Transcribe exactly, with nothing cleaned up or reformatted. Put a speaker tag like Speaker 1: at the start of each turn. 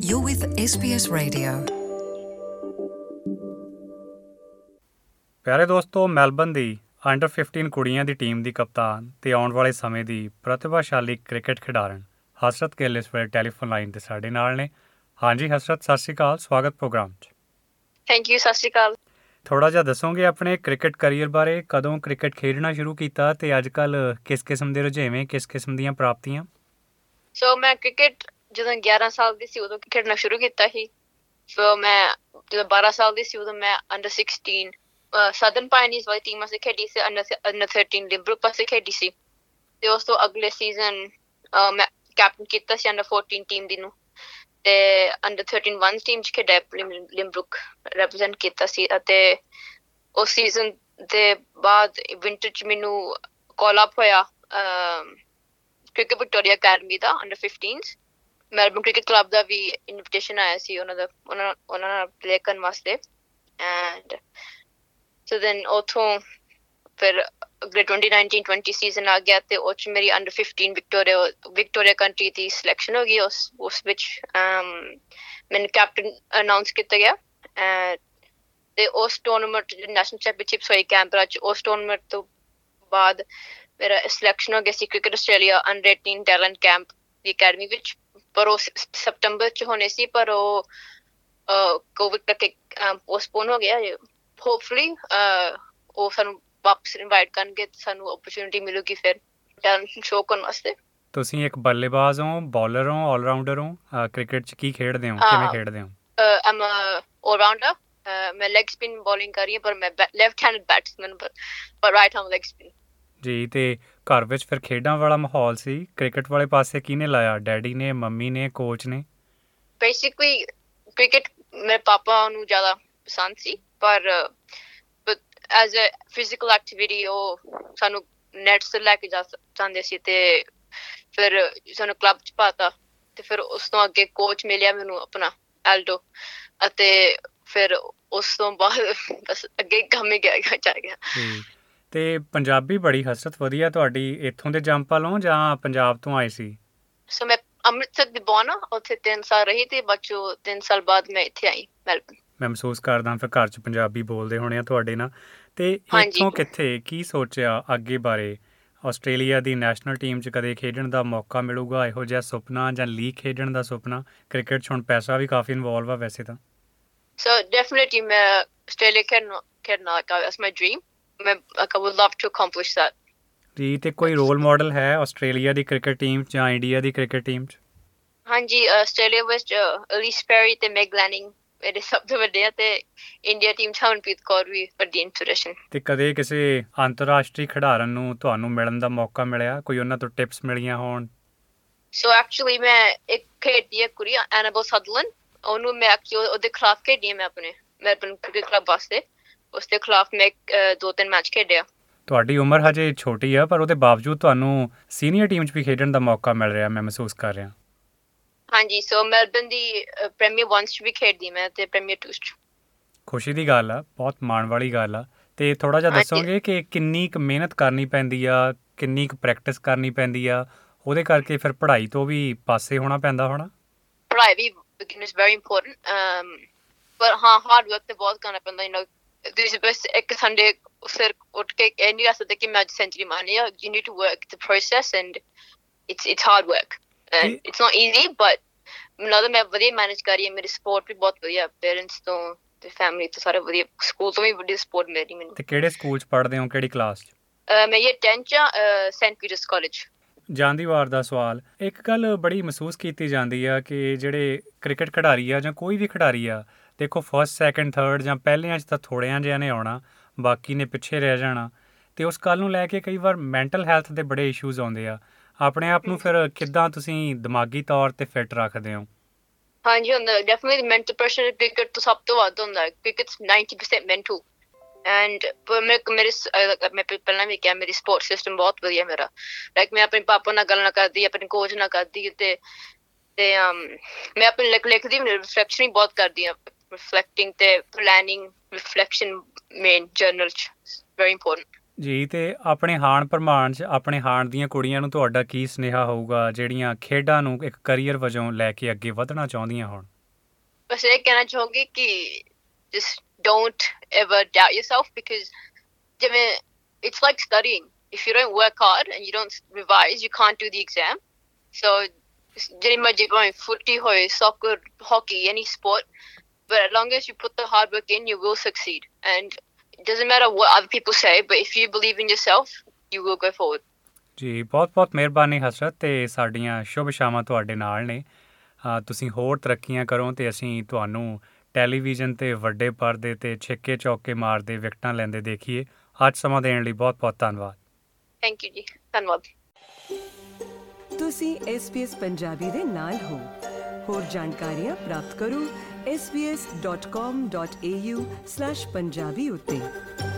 Speaker 1: You're with S B S Radio.
Speaker 2: ਪਿਆਰੇ ਦੋਸਤੋ, Melbourne ਦੀ under fifteen ਕੁੜੀਆਂ ਦੀ ਟੀਮ ਦੀ ਕਪਤਾਨ ਤੇ ਆਉਣ ਵਾਲੇ ਸਮੇਂ ਦੀ ਪ੍ਰਤਿਭਾਸ਼ਾਲੀ ਕ੍ਰਿਕਟ ਖਿਡਾਰਨ ਹਸਰਤ ਗਿੱਲ ਇਸ ਵੇਲੇ ਟੈਲੀਫੋਨ ਲਾਈਨ ਤੇ ਸਾਡੇ ਨਾਲ ਨੇ। ਹਾਂਜੀ ਹਸਰਤ, ਸਤਿ ਸ਼੍ਰੀ ਅਕਾਲ, ਸਵਾਗਤ ਪ੍ਰੋਗਰਾਮ 'ਚ।
Speaker 3: ਥੈਂਕ ਯੂ, ਸਤਿ ਸ਼੍ਰੀ ਅਕਾਲ।
Speaker 2: ਥੋੜ੍ਹਾ ਜਿਹਾ ਦੱਸੋਗੇ ਆਪਣੇ ਕ੍ਰਿਕਟ ਕਰੀਅਰ ਬਾਰੇ? ਕਦੋਂ ਕ੍ਰਿਕਟ ਖੇਡਣਾ ਸ਼ੁਰੂ ਕੀਤਾ ਤੇ ਅੱਜ ਕੱਲ੍ਹ ਕਿਸ ਕਿਸਮ ਦੇ ਰੁਝੇਵੇਂ, ਕਿਸ ਕਿਸਮ ਦੀਆਂ ਪ੍ਰਾਪਤੀਆਂ?
Speaker 3: ਸੋ ਮੈਂ ਕ੍ਰਿਕਟ ਜਦੋਂ ਗਿਆਰਾਂ ਸਾਲ ਦੀ ਸੀ ਉਦੋਂ ਖੇਡਣਾ ਸ਼ੁਰੂ ਕੀਤਾ ਸੀ। ਸੋ ਮੈਂ ਜਦੋਂ ਬਾਰਾਂ ਸਾਲ ਦੀ ਸੀ ਉਦੋਂ ਮੈਂ ਅੰਡਰ ਸਿਕਸਟੀਨ ਸਦਰਨ ਪਾਇਨੀਅਰਸ ਵਾਲੀ ਟੀਮ ਵਾਸਤੇ ਖੇਡੀ ਸੀ, ਅੰਡਰ ਅੰਡਰ ਥਰਟੀਨ ਲਿੰਬਰੂਕ ਵਾਸਤੇ ਖੇਡੀ ਸੀ। ਤੇ ਉਸ ਤੋਂ ਅਗਲੇ ਸੀਜ਼ਨ ਮੈਂ ਕੈਪਟਨ ਕੀਤਾ ਸੀ ਅੰਡਰ ਫੋਰਟੀਨ ਟੀਮ ਦੀ ਨੂੰ, ਤੇ ਅੰਡਰ ਥਰਟੀਨ ਵਨ ਟੀਮ 'ਚ ਖੇਡਿਆ, ਲਿੰਬਰੂਕ ਰੈਪਰਜੈਂਟ ਕੀਤਾ ਸੀ। ਅਤੇ ਉਸ ਸੀਜ਼ਨ ਦੇ ਬਾਅਦ ਵਿੰਟਰ 'ਚ ਮੈਨੂੰ ਕਾਲ ਅਪ ਹੋਇਆ ਕ੍ਰਿਕਟ ਵਿਕਟੋਰੀਆ ਅਕੈਡਮੀ ਦਾ under fifteens. Melbourne cricket club ਦਾ ਵੀ ਇਨਵੀਟੇਸ਼ਨ ਆਇਆ ਸੀ ਉਹਨਾਂ ਦਾ ਉਹਨਾਂ ਉਹਨਾਂ ਨਾਲ ਪਲੇ ਕਰਨ ਵਾਸਤੇ। ਐਂਡ ਸੋ ਦੈਨ ਉੱਥੋਂ ਫਿਰ ਅਗਲੇ ਟਵੈਂਟੀ ਨਾਈਨਟੀਨ ਟਵੈਂਟੀ ਸੀਜ਼ਨ ਆ ਗਿਆ ਤੇ ਉਹ 'ਚ ਮੇਰੀ under fifteen Victoria Victoria country ਦੀ ਸਿਲੈਕਸ਼ਨ ਹੋ ਗਈ। ਉਸ ਉਸ ਵਿੱਚ ਮੈਨੂੰ ਕੈਪਟਨ ਅਨਾਊਂਸ ਕੀਤਾ ਗਿਆ। ਤੇ ਉਸ ਟੂਰਨਾਮੈਂਟ ਨੈਸ਼ਨਲ ਚੈਂਪੀਅਨਸ਼ਿਪਸ ਹੋਈ ਕੈਂਬਰਾ 'ਚ। ਉਸ ਟੂਰਨਾਮੈਂਟ ਤੋਂ ਬਾਅਦ ਮੇਰਾ ਸਿਲੈਕਸ਼ਨ ਹੋ ਗਿਆ ਸੀ cricket Australia under eighteen talent camp ਦੀ ਅਕੈਡਮੀ ਵਿੱਚ। ਪਰ ਉਹ ਸਤੰਬਰ 'ਚ ਹੋਣੇ ਸੀ, ਪਰ ਉਹ ਕੋਵਿਡ ਕਰਕੇ ਪੋਸਟਪੋਨ ਹੋ ਗਿਆ। ਹੋਪਫੁਲੀ ਉਹ ਸਾਨੂੰ ਵਾਪਸ ਇਨਵਾਈਟ ਕਰਨਗੇ, ਸਾਨੂੰ ਓਪਰਚੁਨਿਟੀ ਮਿਲੂਗੀ ਫਿਰ ਟੈਲੈਂਟ ਸ਼ੋਅ ਕਰਨ ਵਾਸਤੇ।
Speaker 2: ਤੁਸੀਂ ਇੱਕ ਬੱਲੇਬਾਜ਼ ਹੋ, ਬੋਲਰ ਹੋ, ਆਲਰਾਊਂਡਰ ਹੋ? ਕ੍ਰਿਕਟ 'ਚ ਕੀ ਖੇਡਦੇ ਹੋ, ਕਿਵੇਂ ਖੇਡਦੇ ਹੋ?
Speaker 3: I'm allrounder. ਮੈਂ ਲੈਗ ਸਪਿਨ ਬੋਲਿੰਗ ਕਰ ਰਹੀ ਹਾਂ, ਪਰ ਮੈਂ ਲੈਫਟ ਹੈਂਡਡ ਬੈਟਸਮੈਨ, ਪਰ ਰਾਈਟ ਹੈਂਡ ਲੈਗ ਸਪਿਨ। ਜੀ, ਤੇ
Speaker 2: ਘਰ ਵਿੱਚ ਫਿਰ ਖੇਡਾਂ ਵਾਲਾ ਮਾਹੌਲ ਸੀ? ਕ੍ਰਿਕਟ ਵਾਲੇ ਪਾਸੇ ਕਿਹਨੇ ਲਾਇਆ? ਡੈਡੀ ਨੇ, ਮੰਮੀ ਨੇ, ਕੋਚ ਨੇ?
Speaker 3: ਬੇਸਿਕਲੀ ਕ੍ਰਿਕਟ ਮੇਰੇ ਪਾਪਾ ਨੂੰ ਜ਼ਿਆਦਾ ਪਸੰਦ ਸੀ, ਪਰ ਐਜ਼ ਅ ਫਿਜ਼ੀਕਲ ਐਕਟੀਵਿਟੀ ਉਹ ਸਾਨੂੰ ਨੈਟਸ ਤੇ ਲੈ ਕੇ ਜਾ ਜਾਂਦੇ ਸੀ। ਤੇ ਫਿਰ ਸਾਨੂੰ ਕਲੱਬ 'ਚ ਪਾਤਾ ਤੇ ਫਿਰ ਉਸ ਤੋਂ ਅੱਗੇ ਕੋਚ ਮਿਲਿਆ ਮੈਨੂੰ ਆਪਣਾ ਐਲਡੋ, ਅਤੇ ਫਿਰ ਉਸ ਤੋਂ ਬਾਅਦ ਬਸ ਅੱਗੇ ਕੰਮ ਹੀ ਗਿਆ ਜਾ ਗਿਆ।
Speaker 2: ਤੇ ਪੰਜਾਬੀ ਬੜੀ ਹਸਰਤ ਵਧੀਆ ਤੁਹਾਡੀ। ਇੱਥੋਂ ਦੇ ਜੰਪਲ ਜਾਂ ਪੰਜਾਬ ਤੋਂ ਆਏ ਸੀ?
Speaker 3: ਸੋ ਮੈਂ ਅੰਮ੍ਰਿਤਸਰ ਦੀ ਬੋਰਨ ਆ, ਉੱਥੇ ਤਿੰਨ ਸਾਲ ਰਹੀ ਤੇ ਬਾਅਦ ਤਿੰਨ ਸਾਲ ਬਾਅਦ ਮੈਂ ਇੱਥੇ ਆਈ ਮੈਲਬਨ।
Speaker 2: ਮੈਂ ਮਹਿਸੂਸ ਕਰਦਾ ਫਿਰ ਘਰ 'ਚ ਪੰਜਾਬੀ ਬੋਲਦੇ ਹੋਣੇ ਆ ਤੁਹਾਡੇ ਨਾਲ। ਤੇ ਇੱਥੋਂ ਕਿੱਥੇ ਕੀ ਸੋਚਿਆ ਅੱਗੇ ਬਾਰੇ? ਆਸਟ੍ਰੇਲੀਆ ਦੀ ਨੈਸ਼ਨਲ ਟੀਮ 'ਚ ਕਦੇ ਖੇਡਣ ਦਾ ਮੌਕਾ ਮਿਲੂਗਾ, ਇਹੋ ਜਿਹਾ ਸੁਪਨਾ, ਜਾਂ ਲੀਗ ਖੇਡਣ ਦਾ ਸੁਪਨਾ? ਕ੍ਰਿਕਟ 'ਚ ਹੁਣ ਪੈਸਾ ਵੀ ਕਾਫੀ ਇਨਵੋਲਵ ਆ ਵੈਸੇ ਤਾਂ।
Speaker 3: ਸੋ ਡੈਫੀਨਿਟਲੀ ਮੈਂ ਆਸਟ੍ਰੇਲੀਆ ਖੇਡਣਾ ਖੇਡਣਾ ਦੈਟਸ ਮਾਈ ਡ੍ਰੀਮ। ਮੈਂ I would love to accomplish that.
Speaker 2: ਜੀ, ਤੇ ਕੋਈ ਰੋਲ ਮਾਡਲ ਹੈ ਆਸਟ੍ਰੇਲੀਆ ਦੀ ਕ੍ਰਿਕਟ ਟੀਮ 'ਚ ਜਾਂ ਇੰਡੀਆ ਦੀ ਕ੍ਰਿਕਟ ਟੀਮ 'ਚ?
Speaker 3: ਹਾਂਜੀ, ਆਸਟ੍ਰੇਲੀਆ ਵਿੱਚ ਅਲੀਸ ਪੈਰੀ ਤੇ ਮੈਗ ਲੈਨਿੰਗ ਮੇਰੇ ਸਭ ਤੋਂ ਵੱਡੇ ਆ, ਤੇ ਇੰਡੀਆ ਟੀਮ 'ਚ ਹਰਮਨਪ੍ਰੀਤ ਕੌਰ ਵੀ ਵੱਡੀ ਇੰਸਪੀਰੇਸ਼ਨ। ਤੇ
Speaker 2: ਕਦੇ ਕਿਸੇ ਅੰਤਰਰਾਸ਼ਟਰੀ ਖਿਡਾਰਨ ਨੂੰ ਤੁਹਾਨੂੰ ਮਿਲਣ ਦਾ ਮੌਕਾ ਮਿਲਿਆ? ਕੋਈ ਉਹਨਾਂ ਤੋਂ ਟਿਪਸ ਮਿਲੀਆਂ ਹੋਣ?
Speaker 3: ਸੋ ਐਕਚੁਅਲੀ ਮੈਂ ਇੱਕ ਖੇਡੀ ਹੈ ਕੁੜੀ ਐਨਾਬਲ ਸਦਰਲੈਂਡ, ਉਹਨੂੰ ਮੈਂ ਐਕਚੁਅਲੀ ਉਹਦੇ ਖਿਲਾਫ ਖੇਡੀ ਹਾਂ ਮੈਂ ਆਪਣੇ ਮੈਲਬਨ ਕ੍ਰਿਕਟ ਕਲੱਬ ਵਾਸਤੇ। ਉਸ ਦੇ ਖਿਲਾਫ ਮੈਂ ਦੋ ਤਿੰਨ ਮੈਚ ਖੇਡਿਆ। ਤੁਹਾਡੀ
Speaker 2: ਉਮਰ ਹਜੇ ਛੋਟੀ ਆ, ਪਰ ਉਹਦੇ ਬਾਵਜੂਦ ਤੁਹਾਨੂੰ ਸੀਨੀਅਰ ਟੀਮ 'ਚ ਵੀ ਖੇਡਣ ਦਾ ਮੌਕਾ ਮਿਲ ਰਿਹਾ, ਮੈਂ ਮਹਿਸੂਸ ਕਰ ਰਿਹਾ।
Speaker 3: ਹਾਂਜੀ, ਸੋ ਮੈਲਬਨ ਦੀ ਪ੍ਰੀਮੀਅਰ ਵਨ 'ਚ ਵੀ ਖੇਡਦੀ ਮੈਂ ਤੇ ਪ੍ਰੀਮੀਅਰ ਟੂ 'ਚ।
Speaker 2: ਖੁਸ਼ੀ ਦੀ ਗੱਲ ਆ, ਬਹੁਤ ਮਾਣ ਵਾਲੀ ਗੱਲ ਆ। ਤੇ ਥੋੜ੍ਹਾ ਜਿਹਾ ਦੱਸੋਗੇ ਕਿ ਕਿੰਨੀ ਕੁ ਮਿਹਨਤ ਕਰਨੀ ਪੈਂਦੀ ਆ, ਕਿੰਨੀ ਕੁ ਪ੍ਰੈਕਟਿਸ ਕਰਨੀ ਪੈਂਦੀ ਆ? ਉਹਦੇ ਕਰਕੇ ਫਿਰ ਪੜ੍ਹਾਈ ਤੋਂ ਵੀ ਪਾਸੇ ਹੋਣਾ ਪੈਂਦਾ ਹੋਣਾ?
Speaker 3: ਪੜ੍ਹਾਈ ਵੀ ਇਜ਼ ਵੈਰੀ ਇੰਪੋਰਟੈਂਟ, ਪਰ ਹਾਂ ਹਾਰਡ ਵਰਕ ਤੇ ਬਹੁਤ ਕਰਨਾ ਪੈਂਦਾ। ਯੂ ਨੋ ਤੁਸੀਂ ਬਸ ਇੱਕ ਸੰਡੇ ਸਿਰ ਉੱਠ ਕੇ ਇਹ ਨਹੀਂ ਕਰ ਸਕਦੇ ਕਿ ਮੈਂ ਅੱਜ ਸੈਂਚੁਰੀ ਮਾਰਨੀ ਆ। You need to work the process and it's it's hard work and it's not easy, but ਮੈਨੂੰ ਲੱਗਦਾ ਮੈਂ ਵਧੀਆ ਮੈਨੇਜ ਕਰ ਰਹੀ ਹਾਂ। ਮੇਰੀ ਸਪੋਰਟ ਵੀ ਬਹੁਤ ਵਧੀਆ, ਪੇਰੈਂਟਸ ਤੋਂ ਤੇ ਫੈਮਿਲੀ ਤੋਂ ਸਾਰੇ ਵਧੀਆ, ਸਕੂਲ ਤੋਂ ਵੀ ਵੱਡੀ ਸਪੋਰਟ ਮਿਲੀ ਮੈਨੂੰ।
Speaker 2: ਤੇ ਕਿਹੜੇ ਸਕੂਲ 'ਚ ਪੜ੍ਹਦੇ ਹੋ, ਕਿਹੜੀ ਕਲਾਸ 'ਚ?
Speaker 3: ਮੈਂ ਇਹ ਟੈਂਥ 'ਚ ਸੈਂਟ ਪੀਟਰਸ ਕਾਲਜ।
Speaker 2: ਜਾਂਦੀ ਵਾਰ ਦਾ ਸਵਾਲ, ਇੱਕ ਗੱਲ ਬੜੀ ਮਹਿਸੂਸ ਕੀਤੀ ਜਾਂਦੀ ਆ ਕਿ ਜਿਹੜੇ ਕ੍ਰਿਕਟ ਖਿਡਾਰੀ ਆ ਜਾਂ ਕੋਈ ਵੀ ਖਿਡਾਰੀ ਆ, ਦੇਖੋ ਫਸਟ ਸੈਕਿੰਡ ਥਰਡ ਜਾਂ ਪਹਿਲਿਆਂ 'ਚ ਤਾਂ ਥੋੜ੍ਹਿਆਂ ਜਿਹਾ ਨੇ ਆਉਣਾ, ਬਾਕੀ ਨੇ ਪਿੱਛੇ ਰਹਿ ਜਾਣਾ। ਅਤੇ ਉਸ ਗੱਲ ਨੂੰ ਲੈ ਕੇ ਕਈ ਵਾਰ ਮੈਂਟਲ ਹੈਲਥ ਦੇ ਬੜੇ ਇਸ਼ੂਜ਼ ਆਉਂਦੇ ਆ। ਆਪਣੇ ਆਪ ਨੂੰ ਫਿਰ ਕਿੱਦਾਂ ਤੁਸੀਂ ਦਿਮਾਗੀ ਤੌਰ 'ਤੇ ਫਿੱਟ ਰੱਖਦੇ ਹੋ?
Speaker 3: ਹਾਂਜੀ, ਹੁੰਦਾ ਡੈਫੀਨਿਟਲੀ ਮੈਂਟਲ ਪ੍ਰੈਸ਼ਰ ਕ੍ਰਿਕਟ ਤੋਂ ਸਭ ਤੋਂ ਵੱਧ ਹੁੰਦਾ। Cricket ninety percent mental and ਮੇਰੇ ਮੈਂ ਪਹਿਲਾਂ ਵੀ ਕਿਹਾ ਮੇਰੀ ਸਪੋਰਟ ਸਿਸਟਮ ਬਹੁਤ ਵਧੀਆ ਮੇਰਾ। ਲਾਈਕ ਮੈਂ ਆਪਣੇ ਪਾਪਾ ਨਾਲ ਗੱਲ ਨਾ ਕਰਦੀ, ਆਪਣੇ ਕੋਚ ਨਾਲ ਕਰਦੀ, ਅਤੇ ਤੇ ਮੈਂ ਆਪਣੇ ਲਿਖ ਲਿਖਦੀ ਰਿਫਲੈਕਸ਼ਨ ਵੀ ਬਹੁਤ ਕਰਦੀ ਹਾਂ। ਰਿਫਲੈਕਟਿੰਗ ਤੇ ਪਲੈਨਿੰਗ ਰਿਫਲੈਕਸ਼ਨ ਮੇਨ ਜਰਨਲ 'ਚ ਵੈਰੀ ਇੰਪੋਰਟੈਂਟ।
Speaker 2: ਜੀ, ਤੇ ਆਪਣੇ ਹਾਣ ਪ੍ਰਮਾਣ 'ਚ ਆਪਣੇ ਹਾਣ ਦੀਆਂ ਕੁੜੀਆਂ ਨੂੰ ਤੁਹਾਡਾ ਕੀ ਸੁਨੇਹਾ ਹੋਊਗਾ ਜਿਹੜੀਆਂ ਖੇਡਾਂ ਨੂੰ ਇੱਕ ਕਰੀਅਰ ਵਜੋਂ ਲੈ ਕੇ ਅੱਗੇ ਵਧਣਾ ਚਾਹੁੰਦੀਆਂ ਹੋਣ?
Speaker 3: बस ये कहना चाहूंगी कि just don't ever doubt yourself, because ਜਿਵੇਂ it's like studying. If you don't work hard and you don't revise, you can't do the exam. So ਜਿਹੜੀ ਮਰਜ਼ੀ ਭਾਵੇਂ ਫੁੱਟੀ ਹੋਏ, soccer, hockey, any sport, but as long as you put the hard work in, you will succeed. And it doesn't matter what other people say, but if you believe in yourself, you will go forward.
Speaker 2: ਜੀ ਬਹੁਤ ਬਹੁਤ ਮਿਹਰਬਾਨੀ ਹਸਰਤ, ਤੇ ਸਾਡੀਆਂ ਸ਼ੁਭ ਸ਼ਾਮਾਂ ਤੁਹਾਡੇ ਨਾਲ ਨੇ। ਅ, ਤੁਸੀਂ ਹੋਰ ਤਰੱਕੀਆਂ ਕਰੋ ਤੇ ਅਸੀਂ ਤੁਹਾਨੂੰ ਟੈਲੀਵਿਜ਼ਨ 'ਤੇ ਵੱਡੇ ਪਰਦੇ 'ਤੇ ਛਿੱਕੇ ਚੌਕੇ ਮਾਰਦੇ, ਵਿਕਟਾਂ ਲੈਂਦੇ ਦੇਖੀਏ। ਅੱਜ ਸਮਾਂ ਦੇਣ ਲਈ ਬਹੁਤ ਬਹੁਤ ਧੰਨਵਾਦ।
Speaker 3: ਥੈਂਕ ਯੂ ਜੀ, ਧੰਨਵਾਦ।
Speaker 4: ਤੁਸੀਂ ਐਸ ਬੀ ਐਸ ਪੰਜਾਬੀ ਦੇ ਨਾਲ ਹੋ। ਹੋਰ ਜਾਣਕਾਰੀਆਂ ਪ੍ਰਾਪਤ ਕਰੋ S B S dot com dot A U slash Punjabi ਉੱਤੇ।